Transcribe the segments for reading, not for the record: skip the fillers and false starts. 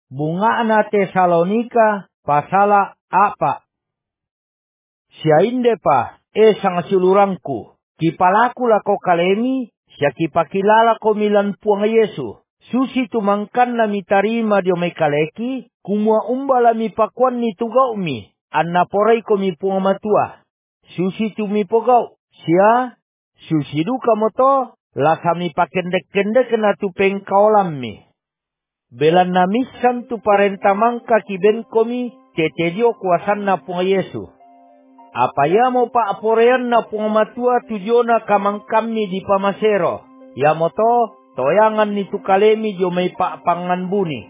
Bunga na Tesalonika pasala apa? Siainde pa, sang silurangku. Kipalaku lako kalemi, siya kipakilala ko milan puang Yesu. Susi tumangkan na mitarima dio may kaleki, kumua umbala mi pakuan ni tugau mi. Anna poray ko mi puang matua. Susi tumipogau, siya, susi duka mo to, lasami pakendek-kendek na tupeng kaulam mi. Belan na misan tu parentamang kakiben komi, tetedio kuasan na puang Yesu. Apaya mo pa aporean na puang matua tujo na kamang kami di pamasero. Yamo to, toyangan ni tukalemi jo may papangan buni.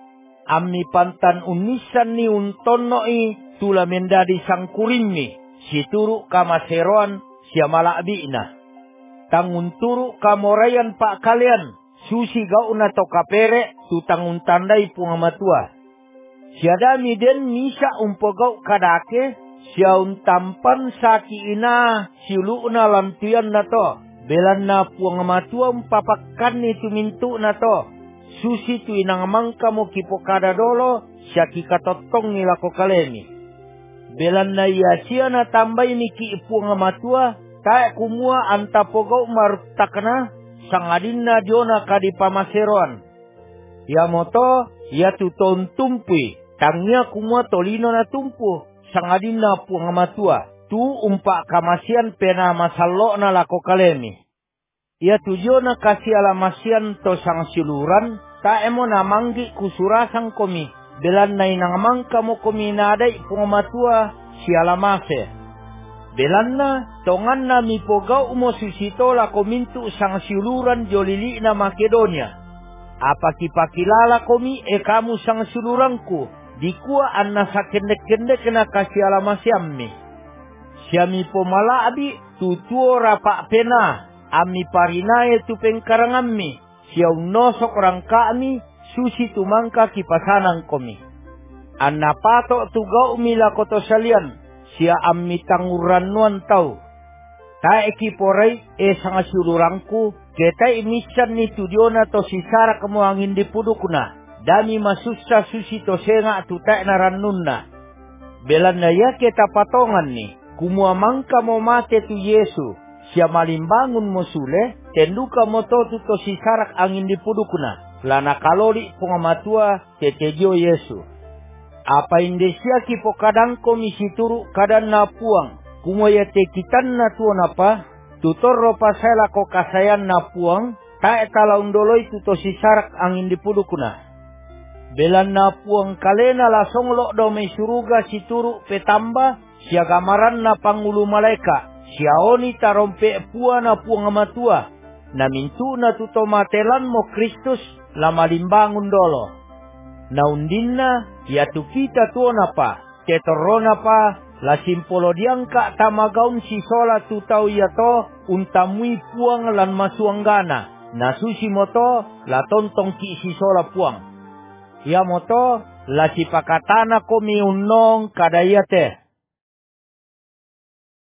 Ami pantan unisan ni untono tula mendadi sangkurimmi. Si turu kamaseroan siya malaabi na. Tangun turu kamorayan pa kalian. Susi gau na to kapere tutangun tandai puang matua. Siya dami den misa umpogau kadake. Siya untampan saki ina siulu na lantuyan na to. Belan na puang matua umpapakan ni tumintu na to. Susi tu inangamang kamo kipokada dolo. Siya kikatotong nila ko kalemi. Belan na iya siya na tambay ni ki puang matua. Tae kumua antapogau marutakna. Sangadin na diona kadi pamaseroan. Ya moto, ya tuton tumpui. Tangnya kumua tolino na tumpu. Sangadin na puang matua. Tu umpak kamasian pena masalo na lako kalemi. Ya tujo na kasih alamasian to sang siluran. Ta emo na manggi kusurasang komi. Belan na inangamang kamo komi nadai puang matua si alamase. Belan na tongan na mipogau mo susito lako mintu sang siluran jolili na Makedonia. Apa kipakilala komi kamu sang silurangku. Dikua anna sakendek-kendek na kasih alamasiammi. Siami pomalaabi tutuo rapak pena. Ami parinae tu pengkarangammi. Siya unosok orang kami susi tumangka kipasanang komi. Anna pato tugau mila koto salian. Siya ammi tanguran nuan tau. Ta ekiporay sang silurangku. Kita imisan ni tudiona to sisara kamu angin dipudukna. Dami masussa susi to senga tutak narannunna. Belan na ya kita patongan ni. Kumua mangka mo mate tu Yesu. Siya malimbangun mo sule. Tenduka mo to sisarak angin dipudukna. Lana kalori pungamatua tetejo Yesu. Apa indesia kipo kadang komisi turu kadang na puang. Kumua ya tekitan na tuan apa. Tutor ropa sela ko kasayan na puang. Tae talaung doloi tuto sisarak angin dipudukna. Belan na puang kalena lasong lo do may suruga si turu petamba. Siya gamaran na pangulu malaika. Siya oni tarompe pua na puang matua. Na mintu na tuto matelan mo Kristus la malimbangun dolo. Na undin na yatu kita tuon apa. Tetorona pa la simpolo diangka tamagaun si sola tutau yato untamui puang lan masuanggana. Na susi moto la tontong ki si sola puang. Ya moto la sipakatana komi unong kadayate.